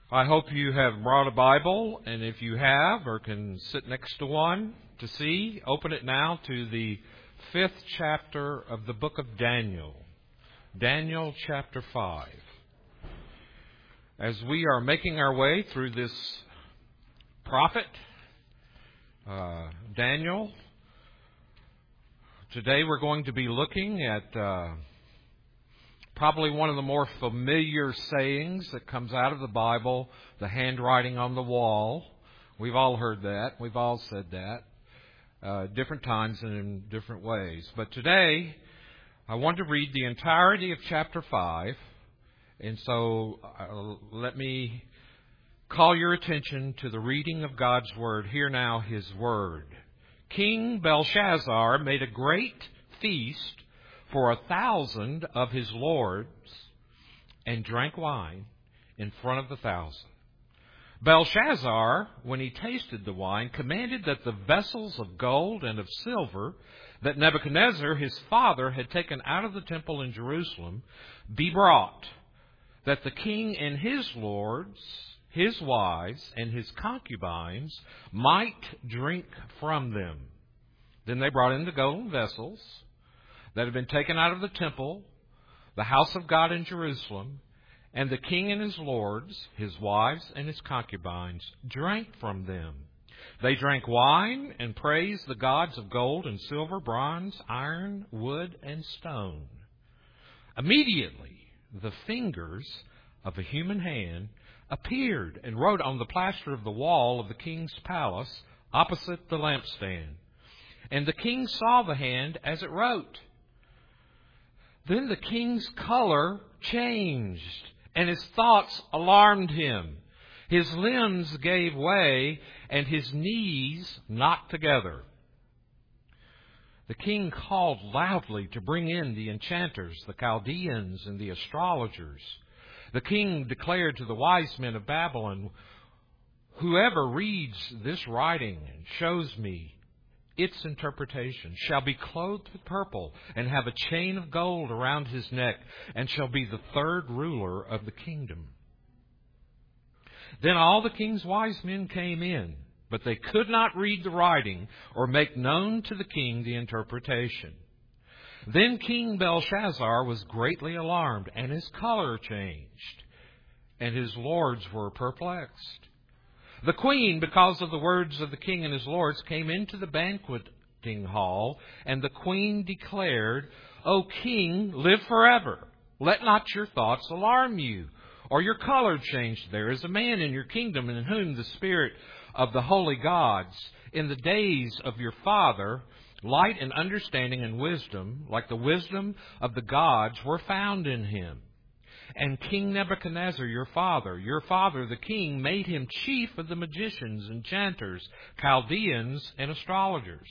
I hope you have brought a Bible, and if you have or can sit next to one to see, open it now to the 5th chapter of the book of Daniel. Daniel chapter 5. As we are making our way through this prophet, Daniel, today we're going to be looking at probably one of the more familiar sayings that comes out of the Bible, the handwriting on the wall. We've all heard that. We've all said that different times and in different ways. But today, I want to read the entirety of chapter 5. And so let me call your attention to the reading of God's Word. Hear now His Word. King Belshazzar made a great feast for 1,000 of his lords, and drank wine in front of the 1,000. Belshazzar, when he tasted the wine, commanded that the vessels of gold and of silver that Nebuchadnezzar his father had taken out of the temple in Jerusalem be brought, that the king and his lords, his wives, and his concubines might drink from them. Then they brought in the golden vessels that had been taken out of the temple, the house of God in Jerusalem, and the king and his lords, his wives and his concubines, drank from them. They drank wine and praised the gods of gold and silver, bronze, iron, wood, and stone. Immediately, the fingers of a human hand appeared and wrote on the plaster of the wall of the king's palace opposite the lampstand. And the king saw the hand as it wrote. Then the king's color changed, and his thoughts alarmed him. His limbs gave way, and his knees knocked together. The king called loudly to bring in the enchanters, the Chaldeans, and the astrologers. The king declared to the wise men of Babylon, "Whoever reads this writing and shows me its interpretation shall be clothed with purple and have a chain of gold around his neck and shall be the third ruler of the kingdom." Then all the king's wise men came in, but they could not read the writing or make known to the king the interpretation. Then King Belshazzar was greatly alarmed, and his color changed, and his lords were perplexed. The queen, because of the words of the king and his lords, came into the banqueting hall, and the queen declared, "O king, live forever. Let not your thoughts alarm you, or your color change. There is a man in your kingdom in whom the spirit of the holy gods, in the days of your father, light and understanding and wisdom, like the wisdom of the gods, were found in him. And King Nebuchadnezzar, your father the king, made him chief of the magicians, enchanters, Chaldeans, and astrologers.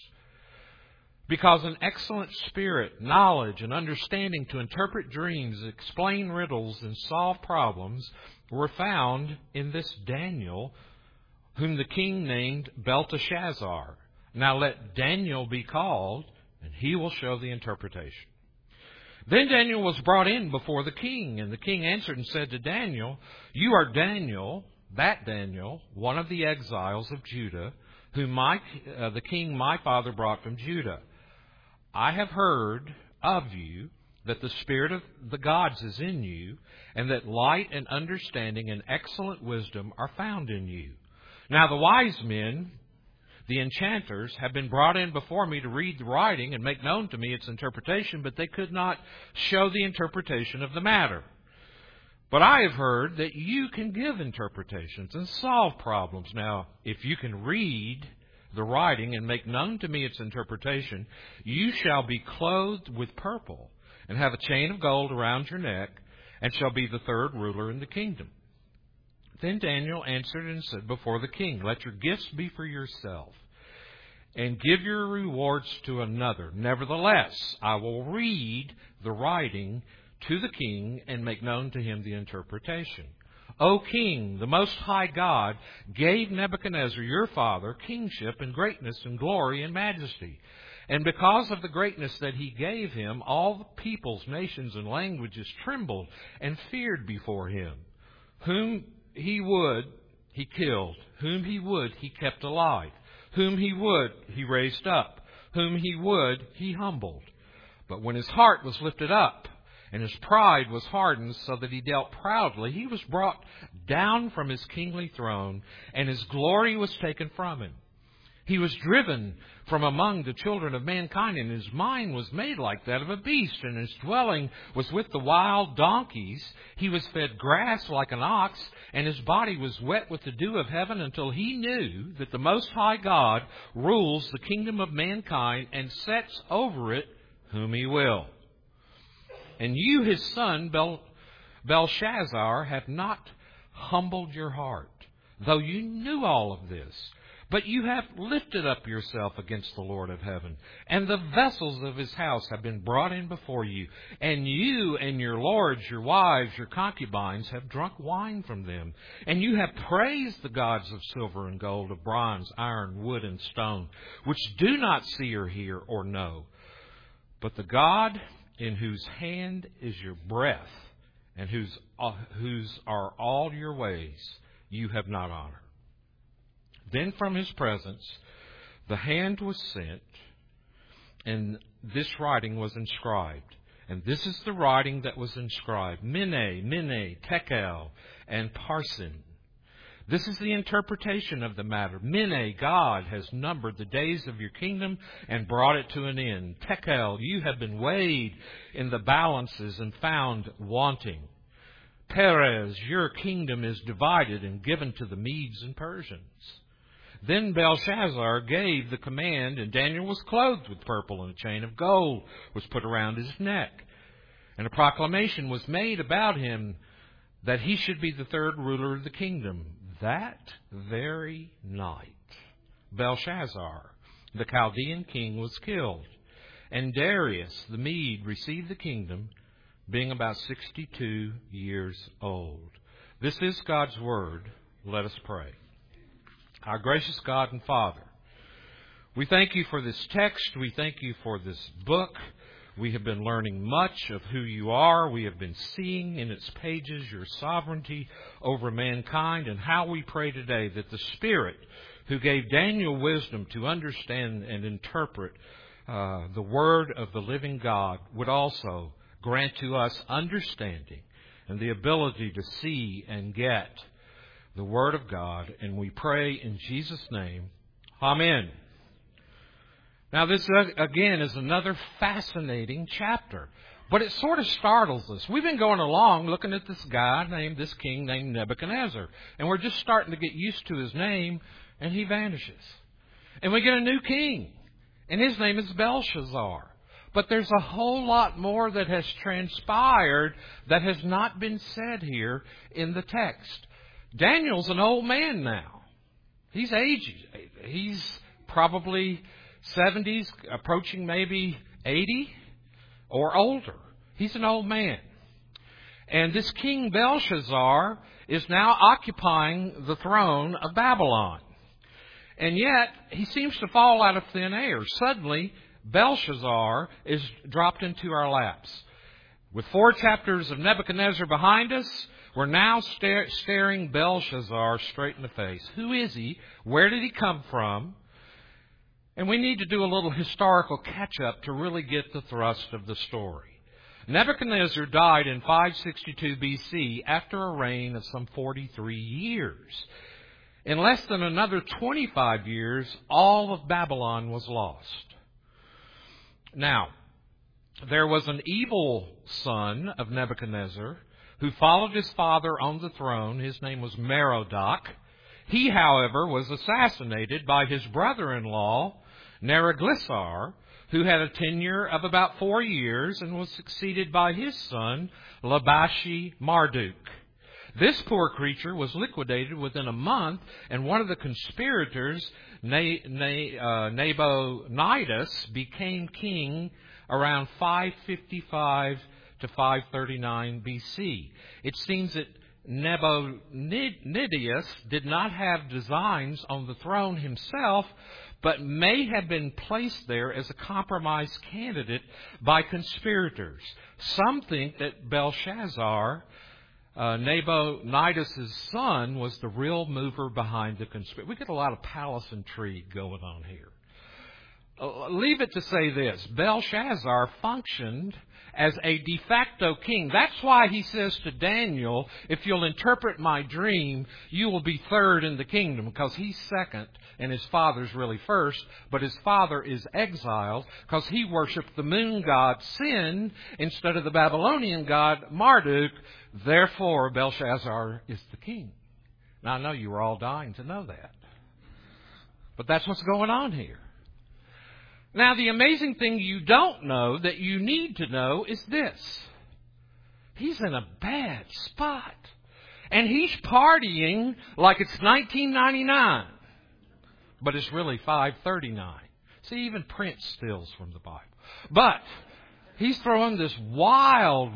Because an excellent spirit, knowledge, and understanding to interpret dreams, explain riddles, and solve problems were found in this Daniel, whom the king named Belteshazzar. Now let Daniel be called, and he will show the interpretation." Then Daniel was brought in before the king, and the king answered and said to Daniel, "You are Daniel, that Daniel, one of the exiles of Judah, whom the king my father brought from Judah. I have heard of you that the spirit of the gods is in you, and that light and understanding and excellent wisdom are found in you. Now the wise men, the enchanters, have been brought in before me to read the writing and make known to me its interpretation, but they could not show the interpretation of the matter. But I have heard that you can give interpretations and solve problems. Now, if you can read the writing and make known to me its interpretation, you shall be clothed with purple and have a chain of gold around your neck and shall be the third ruler in the kingdom." Then Daniel answered and said before the king, "Let your gifts be for yourself, and give your rewards to another. Nevertheless, I will read the writing to the king and make known to him the interpretation. O king, the Most High God gave Nebuchadnezzar your father kingship and greatness and glory and majesty. And because of the greatness that he gave him, all the peoples, nations, and languages trembled and feared before him. Whom he would, he killed. Whom he would, he kept alive. Whom he would, he raised up. Whom he would, he humbled. But when his heart was lifted up, and his pride was hardened so that he dealt proudly, he was brought down from his kingly throne, and his glory was taken from him. He was driven from among the children of mankind, and his mind was made like that of a beast, and his dwelling was with the wild donkeys. He was fed grass like an ox, and his body was wet with the dew of heaven, until he knew that the Most High God rules the kingdom of mankind and sets over it whom he will. And you, his son, Belshazzar, have not humbled your heart, though you knew all of this. But you have lifted up yourself against the Lord of heaven, and the vessels of his house have been brought in before you. And you and your lords, your wives, your concubines have drunk wine from them. And you have praised the gods of silver and gold, of bronze, iron, wood, and stone, which do not see or hear or know. But the God in whose hand is your breath, and whose are all your ways, you have not honored. Then from his presence the hand was sent, and this writing was inscribed. And this is the writing that was inscribed: Mene, Tekel, and Parsin. This is the interpretation of the matter. Mene, God has numbered the days of your kingdom and brought it to an end. Tekel, you have been weighed in the balances and found wanting. Perez, your kingdom is divided and given to the Medes and Persians. Then Belshazzar gave the command, and Daniel was clothed with purple, and a chain of gold was put around his neck. And a proclamation was made about him that he should be the third ruler of the kingdom. That very night, Belshazzar, the Chaldean king, was killed, and Darius the Mede received the kingdom, being about 62 years old. This is God's word. Let us pray. Our gracious God and Father, we thank you for this text. We thank you for this book. We have been learning much of who you are. We have been seeing in its pages your sovereignty over mankind, and how we pray today that the Spirit who gave Daniel wisdom to understand and interpret the word of the living God would also grant to us understanding and the ability to see and get the Word of God. And we pray in Jesus' name. Amen. Now this, again, is another fascinating chapter. But it sort of startles us. We've been going along looking at this king named Nebuchadnezzar. And we're just starting to get used to his name, and he vanishes. And we get a new king, and his name is Belshazzar. But there's a whole lot more that has transpired that has not been said here in the text. Daniel's an old man now. He's aged. He's probably 70s, approaching maybe 80 or older. He's an old man. And this King Belshazzar is now occupying the throne of Babylon. And yet, he seems to fall out of thin air. Suddenly, Belshazzar is dropped into our laps. With 4 chapters of Nebuchadnezzar behind us, we're now staring Belshazzar straight in the face. Who is he? Where did he come from? And we need to do a little historical catch-up to really get the thrust of the story. Nebuchadnezzar died in 562 BC after a reign of some 43 years. In less than another 25 years, all of Babylon was lost. Now, there was an evil son of Nebuchadnezzar who followed his father on the throne. His name was Merodach. He, however, was assassinated by his brother-in-law, Neriglissar, who had a tenure of about 4 years and was succeeded by his son, Labashi-Marduk. This poor creature was liquidated within a month, and one of the conspirators, Nabonidus, became king around 555 to 539 BC. It seems that Nabonidus did not have designs on the throne himself, but may have been placed there as a compromise candidate by conspirators. Some think that Belshazzar Nabonidus' son was the real mover behind the conspiracy. We get a lot of palace intrigue going on here. Leave it to say this. Belshazzar functioned as a de facto king. That's why he says to Daniel, if you'll interpret my dream, you will be third in the kingdom, because he's second and his father's really first, but his father is exiled because he worshiped the moon god Sin instead of the Babylonian god Marduk. Therefore, Belshazzar is the king. Now, I know you were all dying to know that, but that's what's going on here. Now, the amazing thing you don't know that you need to know is this. He's in a bad spot. And he's partying like it's 1999. But it's really 539. See, even Prince steals from the Bible. But he's throwing this wild,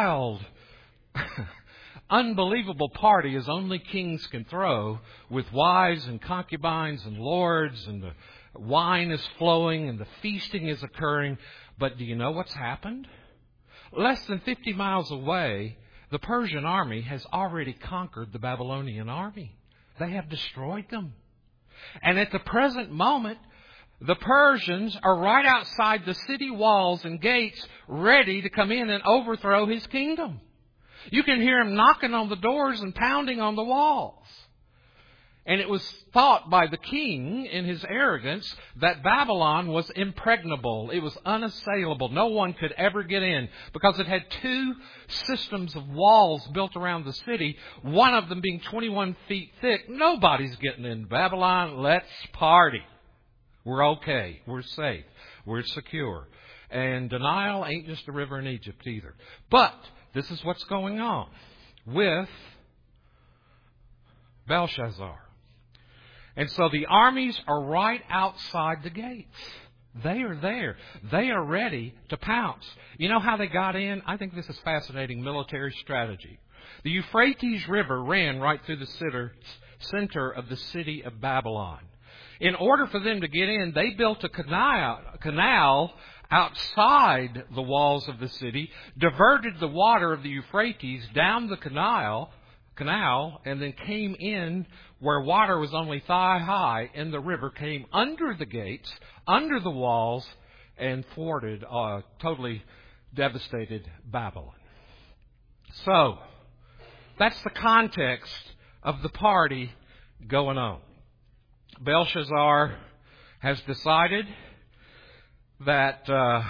unbelievable party as only kings can throw, with wives and concubines and lords, and the wine is flowing and the feasting is occurring. But do you know what's happened? Less than 50 miles away, the Persian army has already conquered the Babylonian army. They have destroyed them. And at the present moment, the Persians are right outside the city walls and gates, ready to come in and overthrow his kingdom. You can hear him knocking on the doors and pounding on the walls. And it was thought by the king, in his arrogance, that Babylon was impregnable. It was unassailable. No one could ever get in, because it had two systems of walls built around the city, one of them being 21 feet thick. Nobody's getting in Babylon. Let's party. We're okay. We're safe. We're secure. And denial ain't just a river in Egypt either. But this is what's going on with Belshazzar. And so the armies are right outside the gates. They are there. They are ready to pounce. You know how they got in? I think this is fascinating military strategy. The Euphrates River ran right through the center of the city of Babylon. In order for them to get in, they built a canal outside the walls of the city, diverted the water of the Euphrates down the canal, and then came in where water was only thigh high in the river, came under the gates, under the walls, and thwarted, totally devastated Babylon. So, that's the context of the party going on. Belshazzar has decided that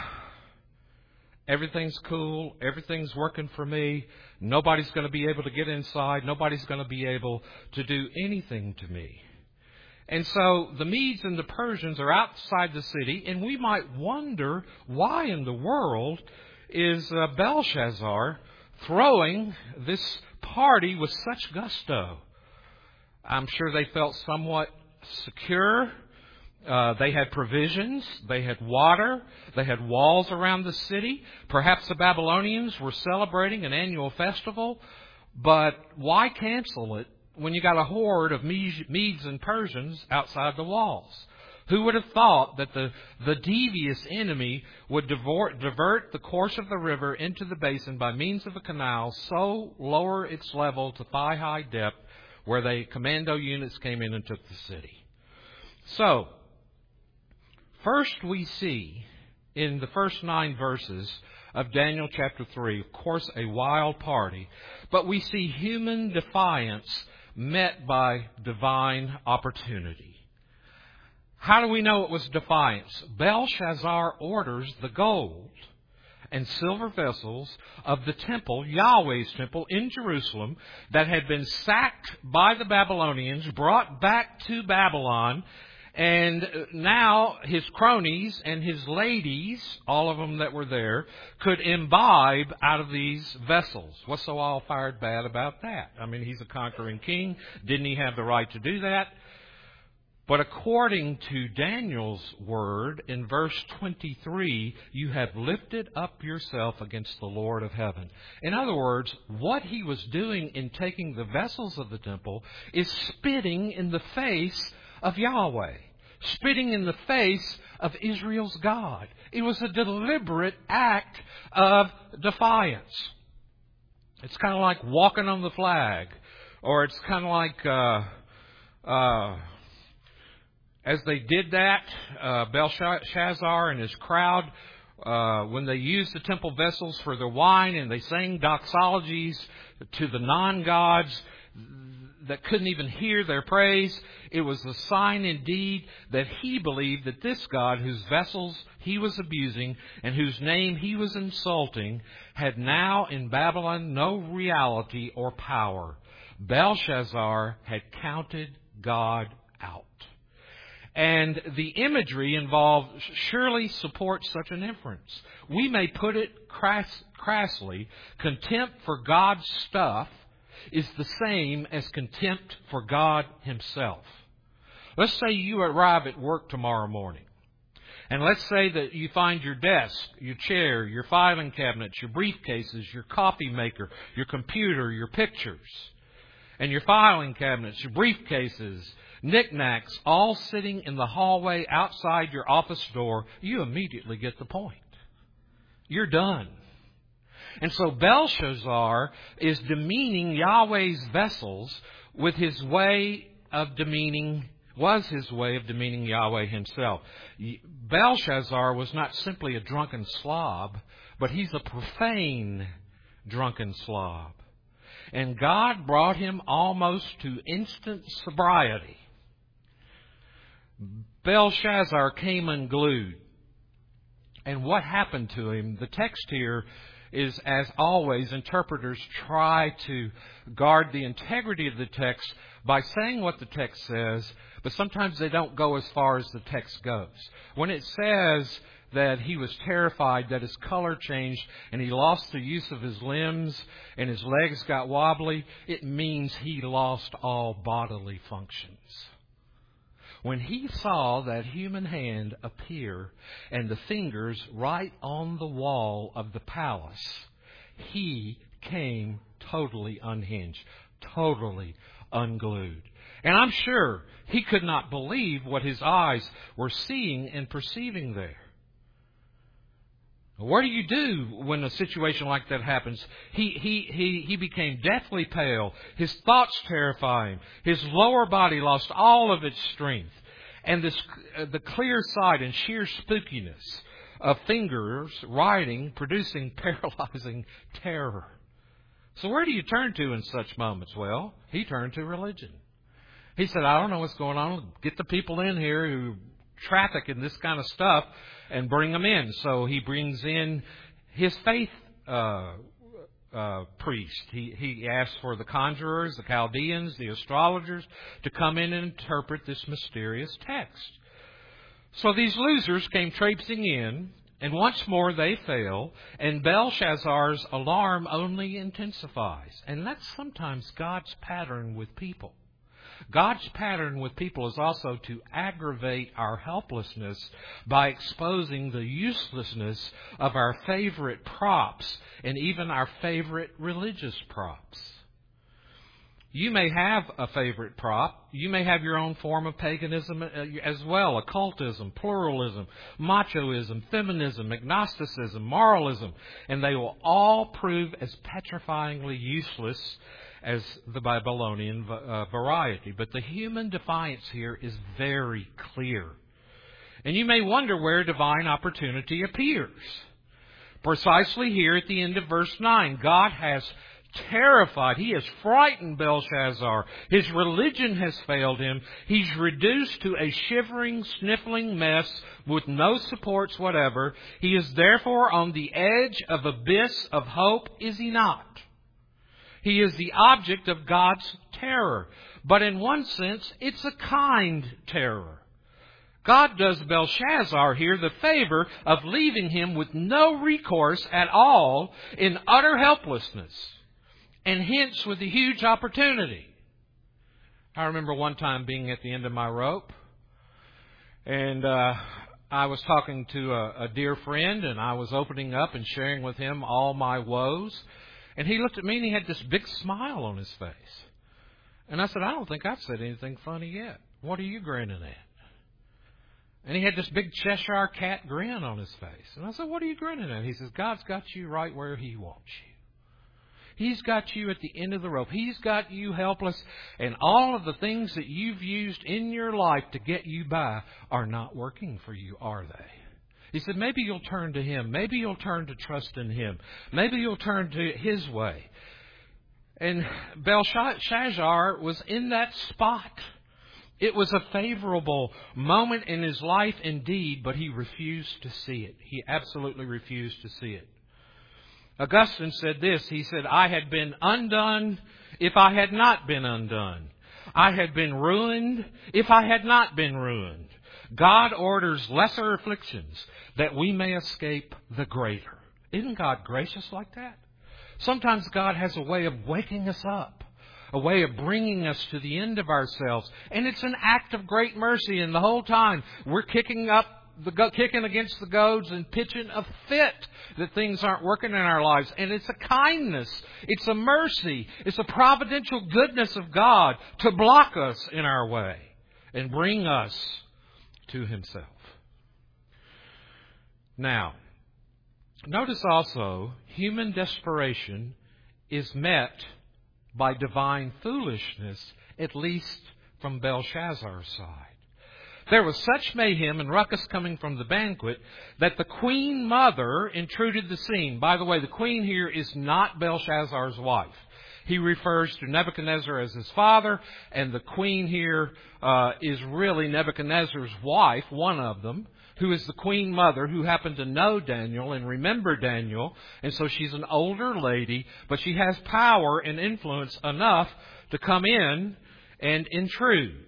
everything's cool, everything's working for me, nobody's going to be able to get inside, nobody's going to be able to do anything to me. And so the Medes and the Persians are outside the city, and we might wonder, why in the world is Belshazzar throwing this party with such gusto? I'm sure they felt somewhat secure. They had provisions, they had water, they had walls around the city. Perhaps the Babylonians were celebrating an annual festival, but why cancel it when you got a horde of Medes and Persians outside the walls? Who would have thought that the devious enemy would divert the course of the river into the basin by means of a canal, so lower its level to thigh-high depth, where the commando units came in and took the city? So, first we see in the first 9 verses of Daniel chapter 3, of course, a wild party, but we see human defiance met by divine opportunity. How do we know it was defiance? Belshazzar orders the gold and silver vessels of the temple, Yahweh's temple in Jerusalem, that had been sacked by the Babylonians, brought back to Babylon. And now his cronies and his ladies, all of them that were there, could imbibe out of these vessels. What's so all fired bad about that? I mean, he's a conquering king. Didn't he have the right to do that? But according to Daniel's word in verse 23, you have lifted up yourself against the Lord of heaven. In other words, what he was doing in taking the vessels of the temple is spitting in the face of Yahweh, spitting in the face of Israel's God. It was a deliberate act of defiance. It's kind of like walking on the flag. Or it's kind of like, as they did that, Belshazzar and his crowd, when they used the temple vessels for their wine and they sang doxologies to the non-gods that couldn't even hear their praise, it was a sign indeed that he believed that this God, whose vessels he was abusing and whose name he was insulting, had now in Babylon no reality or power. Belshazzar had counted God out. And the imagery involved surely supports such an inference. We may put it crassly, contempt for God's stuff is the same as contempt for God Himself. Let's say you arrive at work tomorrow morning. And let's say that you find your desk, your chair, your filing cabinets, your briefcases, your coffee maker, your computer, your pictures, and your filing cabinets, your briefcases, knickknacks, all sitting in the hallway outside your office door. You immediately get the point. You're done. And so Belshazzar is demeaning Yahweh's vessels with his way of demeaning, was his way of demeaning Yahweh Himself. Belshazzar was not simply a drunken slob, but he's a profane drunken slob. And God brought him almost to instant sobriety. Belshazzar came unglued. And what happened to him? The text here is, as always, interpreters try to guard the integrity of the text by saying what the text says, but sometimes they don't go as far as the text goes. When it says that he was terrified, that his color changed, and he lost the use of his limbs, and his legs got wobbly, it means he lost all bodily functions. When he saw that human hand appear and the fingers right on the wall of the palace, he came totally unhinged, totally unglued. And I'm sure he could not believe what his eyes were seeing and perceiving there. What do you do when a situation like that happens? He became deathly pale. His thoughts terrified him. His lower body lost all of its strength. And the clear sight and sheer spookiness of fingers writing, producing paralyzing terror. So where do you turn to in such moments? Well, he turned to religion. He said, I don't know what's going on. Get the people in here who traffic in this kind of stuff and bring them in. So he brings in his faith priest. He asks for the conjurers, the Chaldeans, the astrologers to come in and interpret this mysterious text. So these losers came traipsing in, and once more they fail, and Belshazzar's alarm only intensifies. And that's sometimes God's pattern with people. God's pattern with people is also to aggravate our helplessness by exposing the uselessness of our favorite props and even our favorite religious props. You may have a favorite prop. You may have your own form of paganism as well, occultism, pluralism, machoism, feminism, agnosticism, moralism, and they will all prove as petrifyingly useless as the Babylonian variety. But the human defiance here is very clear. And you may wonder where divine opportunity appears. Precisely here at the end of verse 9, God has terrified, He has frightened Belshazzar. His religion has failed him. He's reduced to a shivering, sniffling mess with no supports whatever. He is therefore on the edge of abyss of hope, is he not? He is the object of God's terror. But in one sense, it's a kind terror. God does Belshazzar here the favor of leaving him with no recourse at all in utter helplessness, and hence with a huge opportunity. I remember one time being at the end of my rope, and I was talking to a dear friend, and I was opening up and sharing with him all my woes. And he looked at me and he had this big smile on his face. And I said, I don't think I've said anything funny yet. What are you grinning at? And he had this big Cheshire cat grin on his face. And I said, what are you grinning at? He says, God's got you right where He wants you. He's got you at the end of the rope. He's got you helpless. And all of the things that you've used in your life to get you by are not working for you, are they? He said, maybe you'll turn to Him. Maybe you'll turn to trust in Him. Maybe you'll turn to His way. And Belshazzar was in that spot. It was a favorable moment in his life indeed, but he refused to see it. He absolutely refused to see it. Augustine said this. He said, I had been undone if I had not been undone. I had been ruined if I had not been ruined. God orders lesser afflictions that we may escape the greater. Isn't God gracious like that? Sometimes God has a way of waking us up, a way of bringing us to the end of ourselves. And it's an act of great mercy. And the whole time we're kicking against the goads and pitching a fit that things aren't working in our lives. And it's a kindness. It's a mercy. It's a providential goodness of God to block us in our way and bring us to Himself. Now, notice also, human desperation is met by divine foolishness, at least from Belshazzar's side. There was such mayhem and ruckus coming from the banquet that the queen mother intruded the scene. By the way, the queen here is not Belshazzar's wife. He refers to Nebuchadnezzar as his father, and the queen here is really Nebuchadnezzar's wife, one of them, who is the queen mother who happened to know Daniel and remember Daniel. And so she's an older lady, but she has power and influence enough to come in and intrude.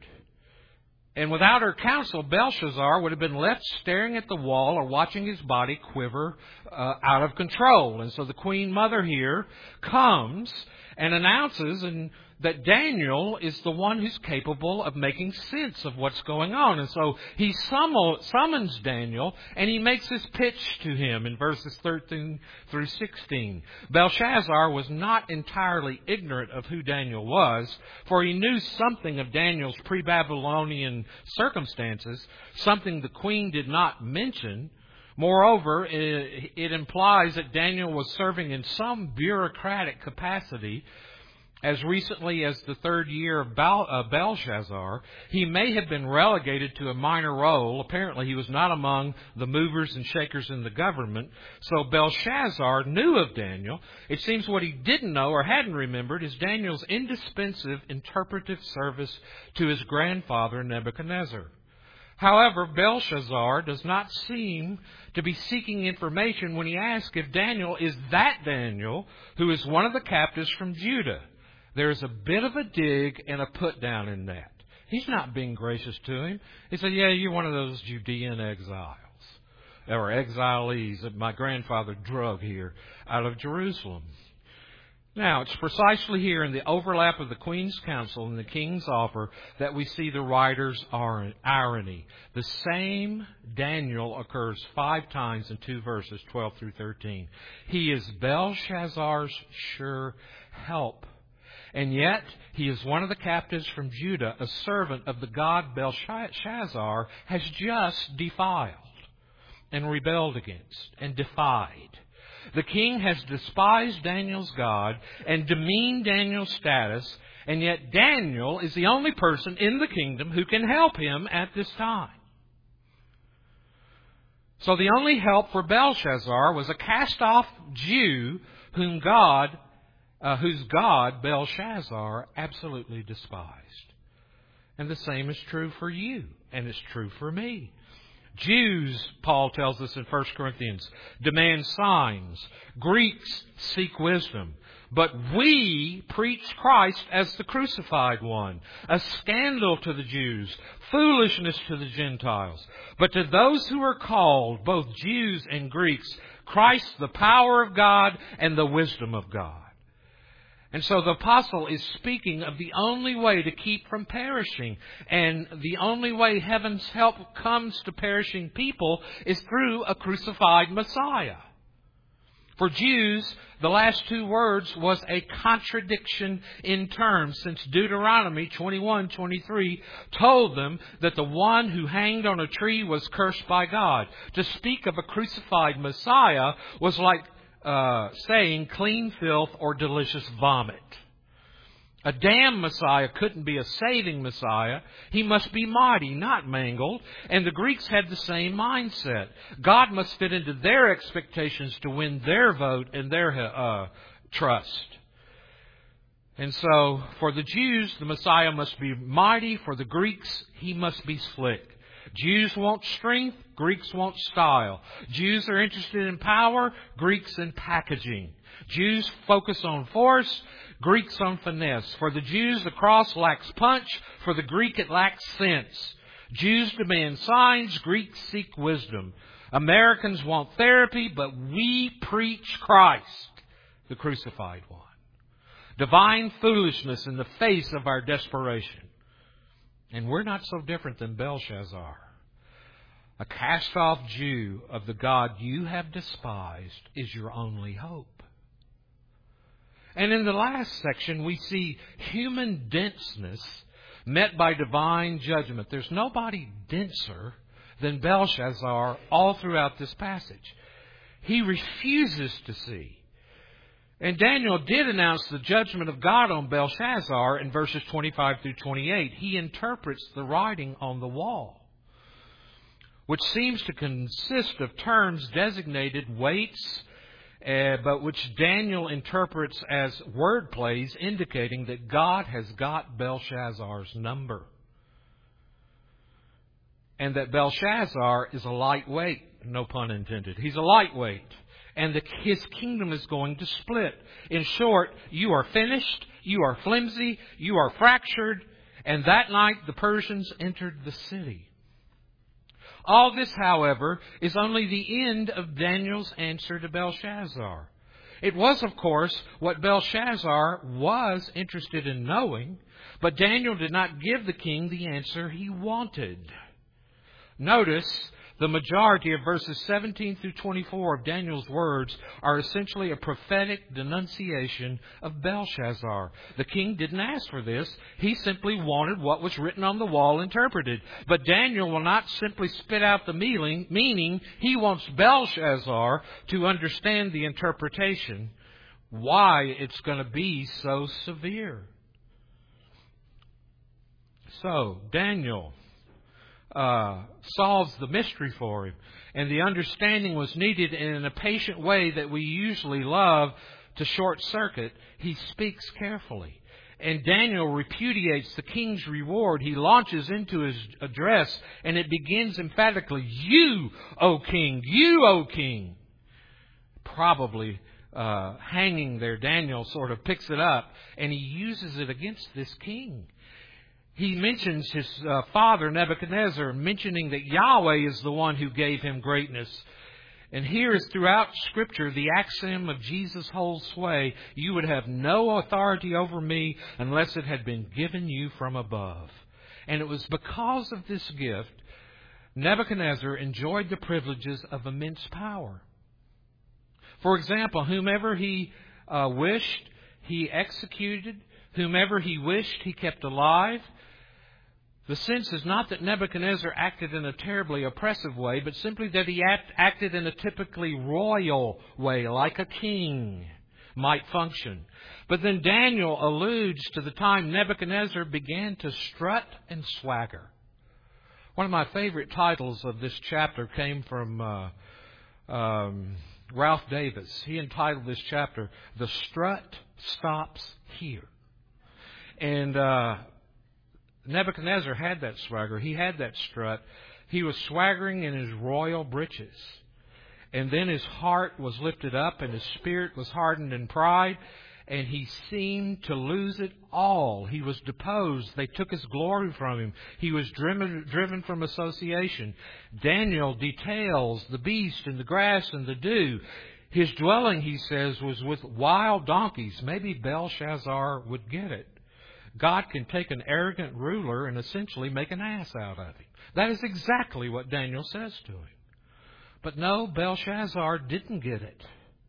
And without her counsel, Belshazzar would have been left staring at the wall or watching his body quiver out of control. And so the queen mother here comes and announces that Daniel is the one who's capable of making sense of what's going on. And so he summons Daniel, and he makes his pitch to him in verses 13 through 16. Belshazzar was not entirely ignorant of who Daniel was, for he knew something of Daniel's pre-Babylonian circumstances, something the queen did not mention. Moreover, it implies that Daniel was serving in some bureaucratic capacity. As recently as the third year of Belshazzar, he may have been relegated to a minor role. Apparently, he was not among the movers and shakers in the government. So Belshazzar knew of Daniel. It seems what he didn't know or hadn't remembered is Daniel's indispensable interpretive service to his grandfather Nebuchadnezzar. However, Belshazzar does not seem to be seeking information when he asks if Daniel is that Daniel who is one of the captives from Judah. There's a bit of a dig and a put down in that. He's not being gracious to him. He said, yeah, you're one of those Judean exiles or exilees that my grandfather drug here out of Jerusalem. Now, it's precisely here in the overlap of the Queen's counsel and the King's offer that we see the writer's irony. The same Daniel occurs 5 times in 2 verses, 12 through 13. He is Belshazzar's sure help. And yet, he is one of the captives from Judah, a servant of the God Belshazzar has just defiled and rebelled against and defied. The king has despised Daniel's God and demeaned Daniel's status, and yet Daniel is the only person in the kingdom who can help him at this time. So the only help for Belshazzar was a cast-off Jew whose God Belshazzar absolutely despised. And the same is true for you, and it's true for me. Jews, Paul tells us in 1 Corinthians, demand signs. Greeks seek wisdom. But we preach Christ as the crucified one, a scandal to the Jews, foolishness to the Gentiles. But to those who are called, both Jews and Greeks, Christ the power of God and the wisdom of God. And so the apostle is speaking of the only way to keep from perishing. And the only way heaven's help comes to perishing people is through a crucified Messiah. For Jews, the last 2 words was a contradiction in terms, since Deuteronomy 21:23 told them that the one who hanged on a tree was cursed by God. To speak of a crucified Messiah was like saying clean filth or delicious vomit. A damned Messiah couldn't be a saving Messiah. He must be mighty, not mangled. And the Greeks had the same mindset. God must fit into their expectations to win their vote and their trust. And so, for the Jews, the Messiah must be mighty. For the Greeks, He must be slick. Jews want strength, Greeks want style. Jews are interested in power, Greeks in packaging. Jews focus on force, Greeks on finesse. For the Jews, the cross lacks punch. For the Greek, it lacks sense. Jews demand signs, Greeks seek wisdom. Americans want therapy, but we preach Christ, the crucified one. Divine foolishness in the face of our desperation. And we're not so different than Belshazzar. A cast-off Jew of the God you have despised is your only hope. And in the last section, we see human denseness met by divine judgment. There's nobody denser than Belshazzar all throughout this passage. He refuses to see. And Daniel did announce the judgment of God on Belshazzar in verses 25 through 28. He interprets the writing on the wall, which seems to consist of terms designated weights, but which Daniel interprets as word plays, indicating that God has got Belshazzar's number. And that Belshazzar is a lightweight, no pun intended. He's a lightweight. And his kingdom is going to split. In short, you are finished, you are flimsy, you are fractured. And that night the Persians entered the city. All this, however, is only the end of Daniel's answer to Belshazzar. It was, of course, what Belshazzar was interested in knowing, but Daniel did not give the king the answer he wanted. Notice, the majority of verses 17 through 24 of Daniel's words are essentially a prophetic denunciation of Belshazzar. The king didn't ask for this. He simply wanted what was written on the wall interpreted. But Daniel will not simply spit out the meaning. He wants Belshazzar to understand the interpretation, why it's going to be so severe. So, Daniel solves the mystery for him. And the understanding was needed in a patient way that we usually love to short circuit. He speaks carefully. And Daniel repudiates the king's reward. He launches into his address and it begins emphatically, "You, O king, you, O king." Probably hanging there, Daniel sort of picks it up and he uses it against this king. He mentions his father, Nebuchadnezzar, mentioning that Yahweh is the one who gave him greatness. And here is throughout Scripture the axiom of Jesus holds sway. You would have no authority over me unless it had been given you from above. And it was because of this gift, Nebuchadnezzar enjoyed the privileges of immense power. For example, whomever he wished, he executed. Whomever he wished, he kept alive. The sense is not that Nebuchadnezzar acted in a terribly oppressive way, but simply that he acted in a typically royal way, like a king might function. But then Daniel alludes to the time Nebuchadnezzar began to strut and swagger. One of my favorite titles of this chapter came from Ralph Davis. He entitled this chapter, "The Strut Stops Here." And Nebuchadnezzar had that swagger. He had that strut. He was swaggering in his royal breeches. And then his heart was lifted up and his spirit was hardened in pride. And he seemed to lose it all. He was deposed. They took his glory from him. He was driven from association. Daniel details the beast and the grass and the dew. His dwelling, he says, was with wild donkeys. Maybe Belshazzar would get it. God can take an arrogant ruler and essentially make an ass out of him. That is exactly what Daniel says to him. But no, Belshazzar didn't get it.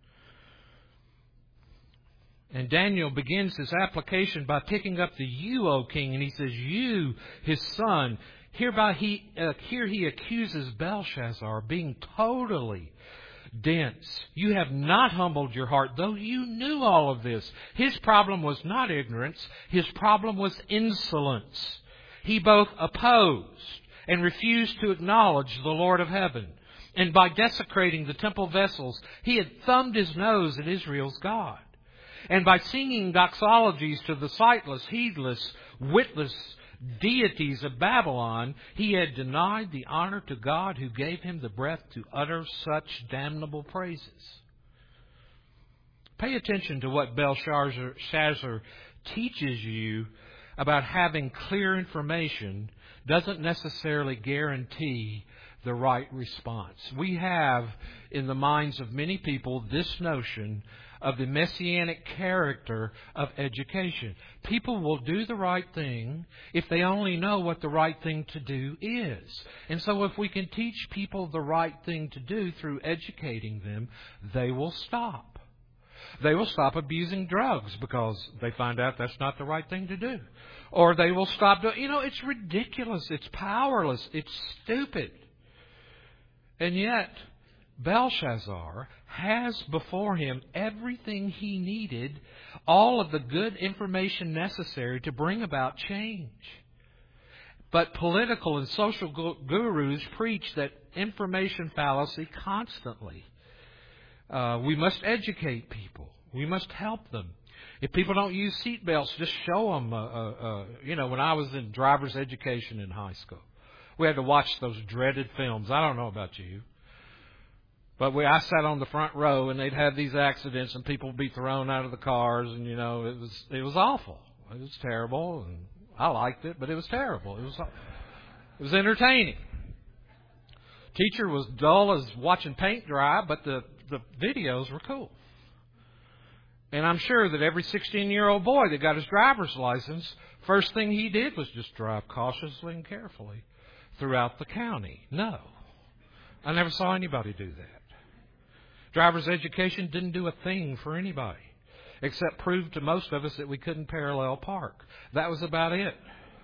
And Daniel begins his application by picking up the "you, O king," and he says, "You, his son." Here he accuses Belshazzar of being totally dense. You have not humbled your heart, though you knew all of this. His problem was not ignorance. His problem was insolence. He both opposed and refused to acknowledge the Lord of heaven. And by desecrating the temple vessels, he had thumbed his nose at Israel's God. And by singing doxologies to the sightless, heedless, witless deities of Babylon, he had denied the honor to God who gave him the breath to utter such damnable praises. Pay attention to what Belshazzar teaches you about having clear information doesn't necessarily guarantee the right response. We have, in the minds of many people, this notion of the messianic character of education. People will do the right thing if they only know what the right thing to do is. And so if we can teach people the right thing to do through educating them, they will stop. They will stop abusing drugs because they find out that's not the right thing to do. Or they will stop doing, it's ridiculous, it's powerless, it's stupid. And yet, Belshazzar has before him everything he needed, all of the good information necessary to bring about change. But political and social gurus preach that information fallacy constantly. We must educate people. We must help them. If people don't use seatbelts, just show them. When I was in driver's education in high school, we had to watch those dreaded films. I don't know about you. But I sat on the front row, and they'd have these accidents, and people would be thrown out of the cars, and it was awful. It was terrible, and I liked it, but it was terrible. It was entertaining. Teacher was dull as watching paint dry, but the videos were cool. And I'm sure that every 16-year-old boy that got his driver's license, first thing he did was just drive cautiously and carefully throughout the county. No, I never saw anybody do that. Driver's education didn't do a thing for anybody, except prove to most of us that we couldn't parallel park. That was about it.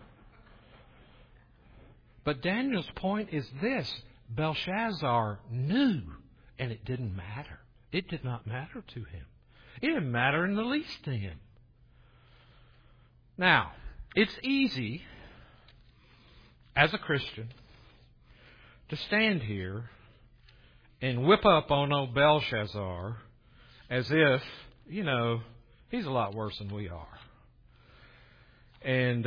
But Daniel's point is this: Belshazzar knew, and it didn't matter. It did not matter to him. It didn't matter in the least to him. Now, it's easy, as a Christian, to stand here and whip up on old Belshazzar as if, he's a lot worse than we are. And,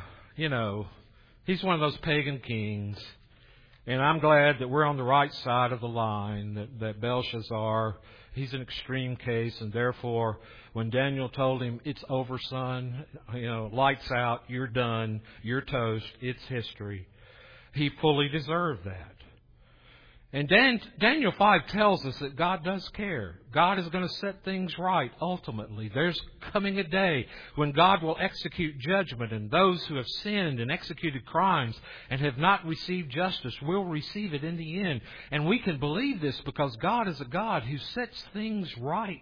he's one of those pagan kings. And I'm glad that we're on the right side of the line, that Belshazzar, he's an extreme case. And therefore, when Daniel told him, it's over, son, lights out, you're done, you're toast, it's history, he fully deserved that. And Daniel 5 tells us that God does care. God is going to set things right ultimately. There's coming a day when God will execute judgment, and those who have sinned and executed crimes and have not received justice will receive it in the end. And we can believe this because God is a God who sets things right.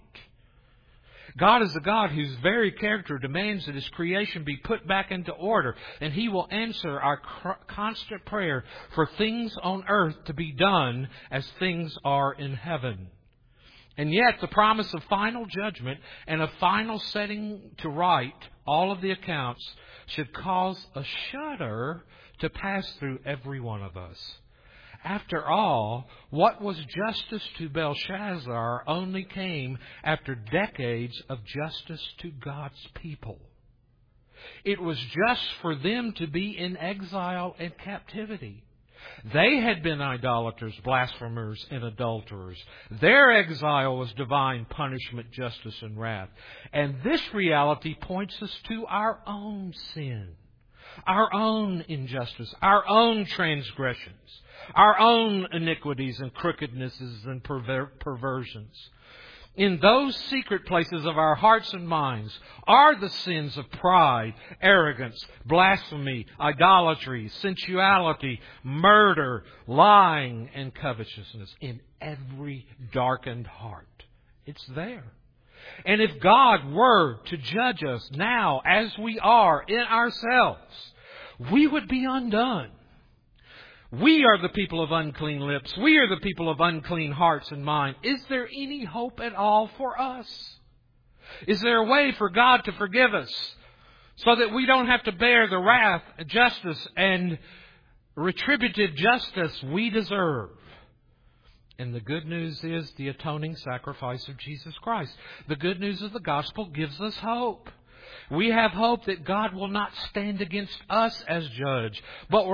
God is a God whose very character demands that His creation be put back into order, and He will answer our constant prayer for things on earth to be done as things are in heaven. And yet the promise of final judgment and of final setting to right all of the accounts should cause a shudder to pass through every one of us. After all, what was justice to Belshazzar only came after decades of justice to God's people. It was just for them to be in exile and captivity. They had been idolaters, blasphemers, and adulterers. Their exile was divine punishment, justice, and wrath. And this reality points us to our own sin, our own injustice, our own transgressions, our own iniquities and crookednesses and perversions. In those secret places of our hearts and minds are the sins of pride, arrogance, blasphemy, idolatry, sensuality, murder, lying, and covetousness. In every darkened heart, it's there. And if God were to judge us now as we are in ourselves, we would be undone. We are the people of unclean lips. We are the people of unclean hearts and mind. Is there any hope at all for us? Is there a way for God to forgive us so that we don't have to bear the wrath, justice, and retributive justice we deserve? And the good news is the atoning sacrifice of Jesus Christ. The good news of the gospel gives us hope. We have hope that God will not stand against us as judge, but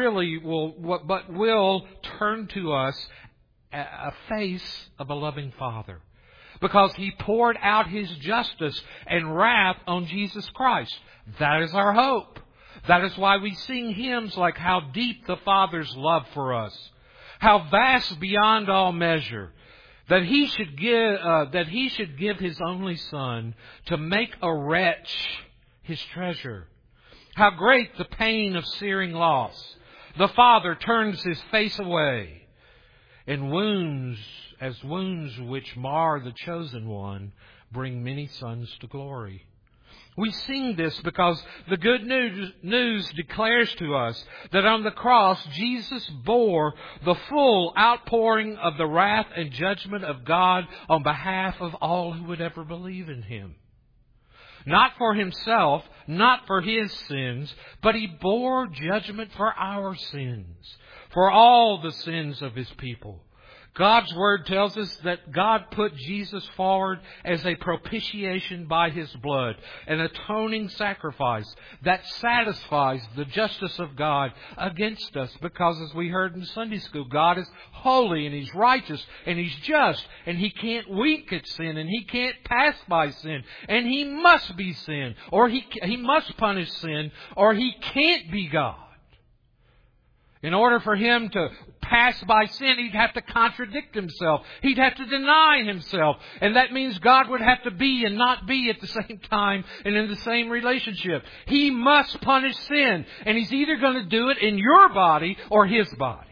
will turn to us a face of a loving Father, because He poured out His justice and wrath on Jesus Christ. That is our hope. That is why we sing hymns like "How Deep the Father's Love for Us," "How Vast Beyond All Measure," that He should give His only Son to make a wretch His treasure. How great the pain of searing loss. The Father turns His face away, and wounds which mar the chosen one bring many sons to glory. We sing this because the good news declares to us that on the cross Jesus bore the full outpouring of the wrath and judgment of God on behalf of all who would ever believe in Him. Not for Himself, not for His sins, but He bore judgment for our sins, for all the sins of His people. God's Word tells us that God put Jesus forward as a propitiation by His blood, an atoning sacrifice that satisfies the justice of God against us. Because, as we heard in Sunday school, God is holy and He's righteous and He's just, and He can't wink at sin and He can't pass by sin, and He must be sin, or He must punish sin, or He can't be God. In order for Him to pass by sin, He'd have to contradict Himself. He'd have to deny Himself. And that means God would have to be and not be at the same time and in the same relationship. He must punish sin. And He's either going to do it in your body or His body.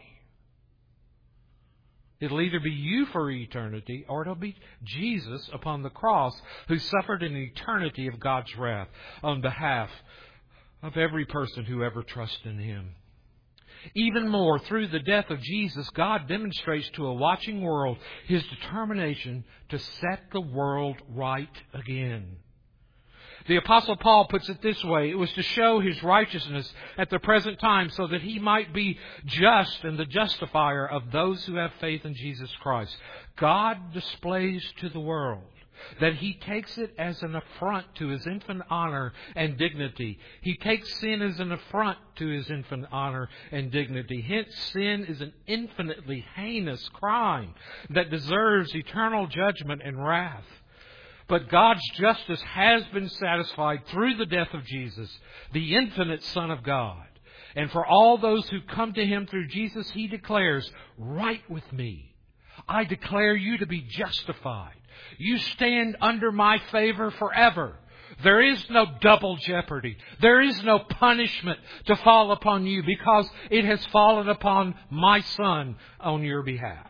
It'll either be you for eternity, or it'll be Jesus upon the cross who suffered an eternity of God's wrath on behalf of every person who ever trusts in Him. Even more, through the death of Jesus, God demonstrates to a watching world His determination to set the world right again. The Apostle Paul puts it this way: it was to show His righteousness at the present time so that He might be just and the justifier of those who have faith in Jesus Christ. God displays to the world that He takes it as an affront to His infinite honor and dignity. He takes sin as an affront to His infinite honor and dignity. Hence, sin is an infinitely heinous crime that deserves eternal judgment and wrath. But God's justice has been satisfied through the death of Jesus, the infinite Son of God. And for all those who come to Him through Jesus, He declares, "Right with me. I declare you to be justified. You stand under my favor forever. There is no double jeopardy. There is no punishment to fall upon you, because it has fallen upon my Son on your behalf."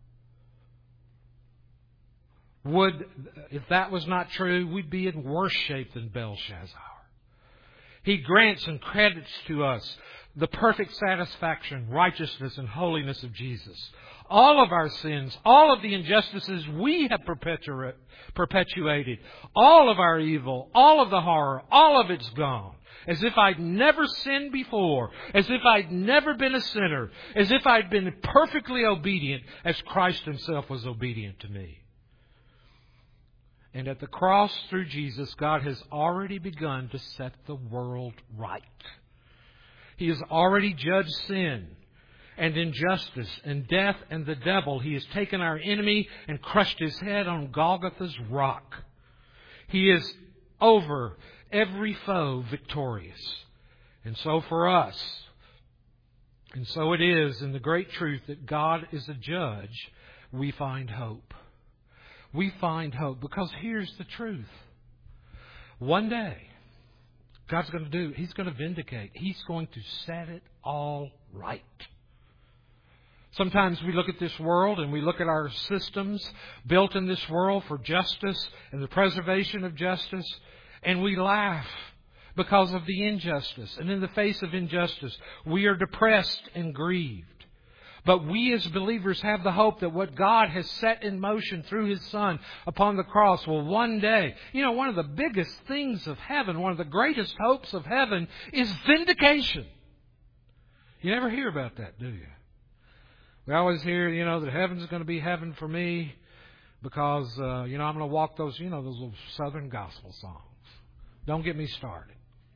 If that was not true, we'd be in worse shape than Belshazzar. He grants and credits to us the perfect satisfaction, righteousness, and holiness of Jesus. All of our sins, all of the injustices we have perpetuated, all of our evil, all of the horror, all of it's gone. As if I'd never sinned before, as if I'd never been a sinner, as if I'd been perfectly obedient as Christ Himself was obedient to me. And at the cross, through Jesus, God has already begun to set the world right. He has already judged sin and injustice and death and the devil. He has taken our enemy and crushed his head on Golgotha's rock. He is over every foe victorious. And so for us, and so it is in the great truth that God is a judge, we find hope. We find hope because here's the truth. One day, God's going to do, He's going to vindicate. He's going to set it all right. Sometimes we look at this world and we look at our systems built in this world for justice and the preservation of justice, and we laugh because of the injustice. And in the face of injustice, we are depressed and grieved. But we as believers have the hope that what God has set in motion through His Son upon the cross will one day... one of the biggest things of heaven, one of the greatest hopes of heaven is vindication. You never hear about that, do you? We always hear, that heaven's going to be heaven for me because, I'm going to walk those little Southern gospel songs. Don't get me started.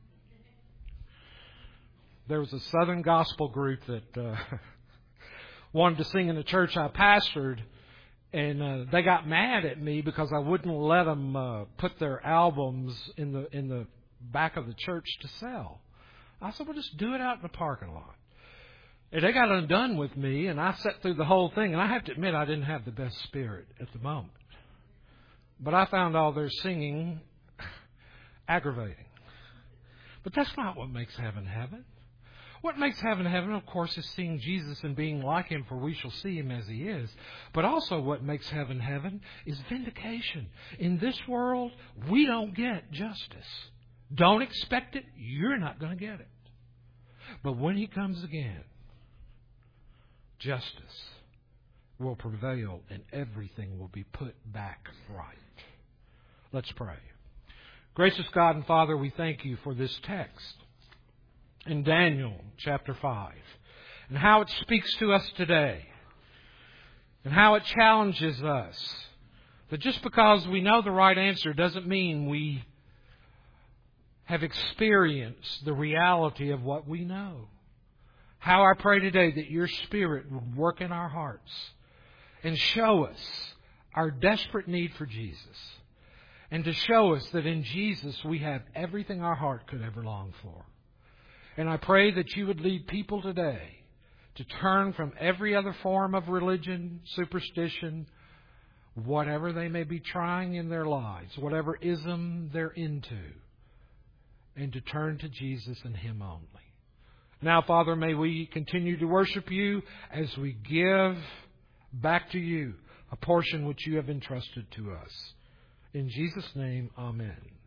There was a Southern gospel group that... wanted to sing in the church I pastored, and they got mad at me because I wouldn't let them put their albums in the back of the church to sell. I said, well, just do it out in the parking lot. And they got undone with me, and I sat through the whole thing, and I have to admit I didn't have the best spirit at the moment. But I found all their singing aggravating. But that's not what makes heaven heaven. What makes heaven heaven, of course, is seeing Jesus and being like Him, for we shall see Him as He is. But also what makes heaven heaven is vindication. In this world, we don't get justice. Don't expect it. You're not going to get it. But when He comes again, justice will prevail and everything will be put back right. Let's pray. Gracious God and Father, we thank You for this text in Daniel chapter 5, and how it speaks to us today, and how it challenges us that just because we know the right answer doesn't mean we have experienced the reality of what we know. How I pray today that Your Spirit would work in our hearts and show us our desperate need for Jesus, and to show us that in Jesus we have everything our heart could ever long for. And I pray that You would lead people today to turn from every other form of religion, superstition, whatever they may be trying in their lives, whatever ism they're into, and to turn to Jesus and Him only. Now, Father, may we continue to worship You as we give back to You a portion which You have entrusted to us. In Jesus' name, amen.